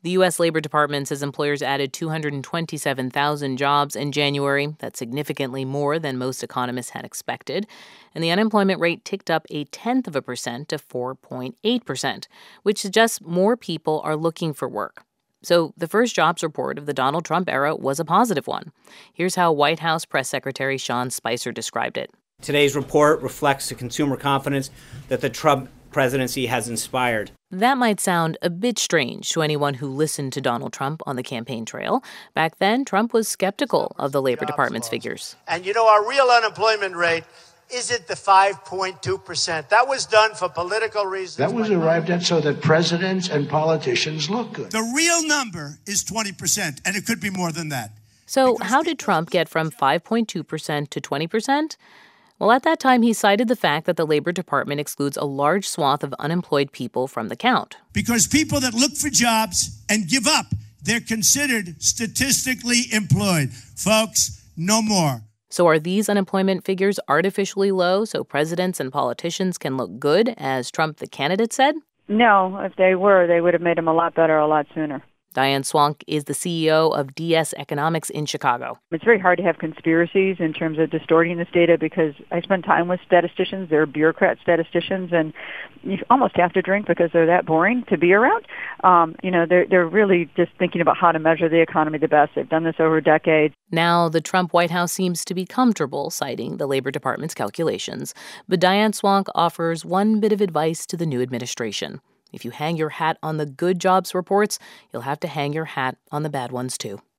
The U.S. Labor Department says employers added 227,000 jobs in January. That's significantly more than most economists had expected. And the unemployment rate ticked up 0.1% to 4.8%, which suggests more people are looking for work. So the first jobs report of the Donald Trump era was a positive one. Here's how White House Press Secretary Sean Spicer described it. Today's report reflects the consumer confidence that the Trump presidency has inspired. That might sound a bit strange to anyone who listened to Donald Trump on the campaign trail. Back then, Trump was skeptical of the Labor Department's figures. And, our real unemployment rate isn't the 5.2%. That was done for political reasons. That was arrived at so that presidents and politicians look good. The real number is 20%, and it could be more than that. So how did Trump get from 5.2% to 20%? Well, at that time, he cited the fact that the Labor Department excludes a large swath of unemployed people from the count. Because people that look for jobs and give up, they're considered statistically employed. Folks, no more. So are these unemployment figures artificially low so presidents and politicians can look good, as Trump, the candidate, said? No, if they were, they would have made them a lot better a lot sooner. Diane Swonk is the CEO of DS Economics in Chicago. It's very hard to have conspiracies in terms of distorting this data because I spend time with statisticians. They're bureaucrat statisticians, and you almost have to drink because they're that boring to be around. They're really just thinking about how to measure the economy the best. They've done this over decades. Now, the Trump White House seems to be comfortable citing the Labor Department's calculations. But Diane Swonk offers one bit of advice to the new administration. If you hang your hat on the good jobs reports, you'll have to hang your hat on the bad ones, too.